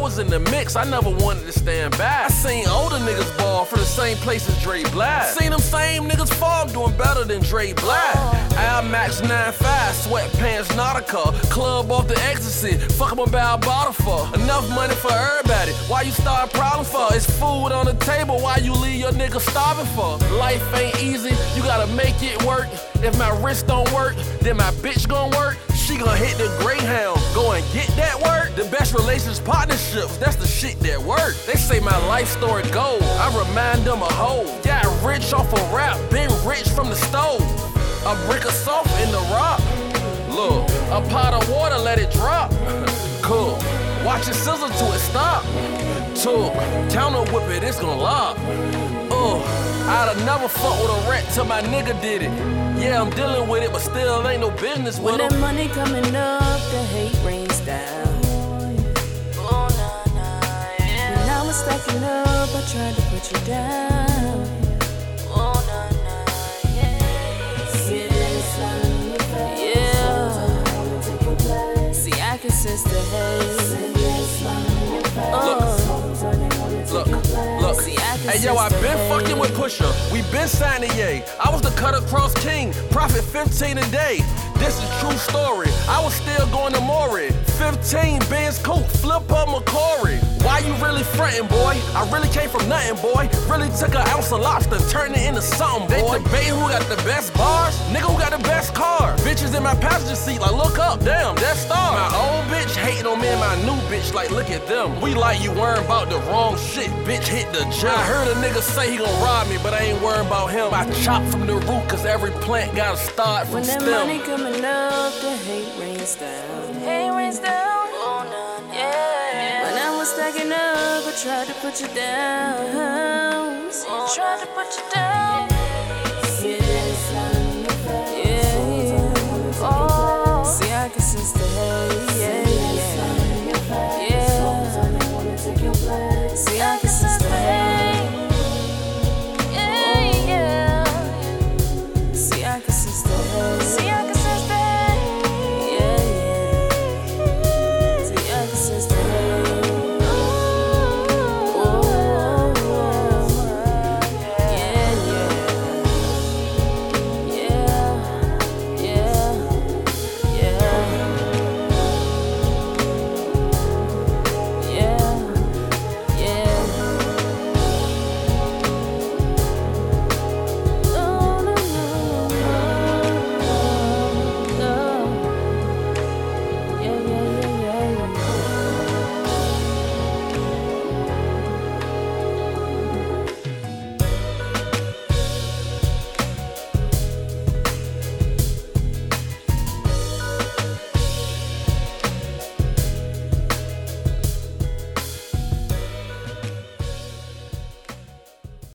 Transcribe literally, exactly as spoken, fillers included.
was in the mix, I never wanted to stand back. I seen older niggas ball for the same place as Dre Black. Seen them same niggas fall doing better than Dre Black. Air Max nine five, sweatpants Nautica, club off the ecstasy, fuck up about bottle for. Enough money for everybody, why you start problem for? It's food on the table, why you leave your nigga starving for? Life ain't easy, you gotta make it work. If my wrist don't work, then my bitch gon' work. She gon' hit the Greyhound, go and get that work. The best relations partnerships, that's the shit that work. They say my life story gold, I remind them a hoe. Got rich off a rap, been rich from the stove. A brick of salt in the rock. Look, a pot of water, let it drop. Cool, watch it sizzle till it stop. Two, counter whip it, it's gon' lock. Uh, I'd have never fucked with a rat till my nigga did it. Yeah, I'm dealing with it, but still ain't no business with when him. When that money coming up, the hate rains down. Oh, nah, nah, yeah. When I was stacking up, I tried to put you down. Oh, nah, nah, yeah. Yeah. See, I can sense the hate. Look, look, look. See, I can hey yo, I been fucking with Pusha. We been signing yay. I was the cut across king, profit fifteen a day. This is true story. I was still going to Maury. fifteen Benz coupe, flip up McCory. Why you really frontin', boy? I really came from nothing, boy. Really took an ounce of lobster, turned it into something, boy. They debate who got the best bars, nigga who got the best car. Bitches in my passenger seat, like look up, damn, that's star. My old bitch hating on me and my new bitch, like look at them. We like you worrying about the wrong shit, bitch hit the gym. I heard a nigga say he gon' rob me, but I ain't worrying about him. I chop from the root, cause every plant gotta start from when stem. When that money coming up, the hate rains down. Hate rains down. Oh, nah, nah, yeah. When I was stacking up, I tried to put you down. Oh, tried to put you down.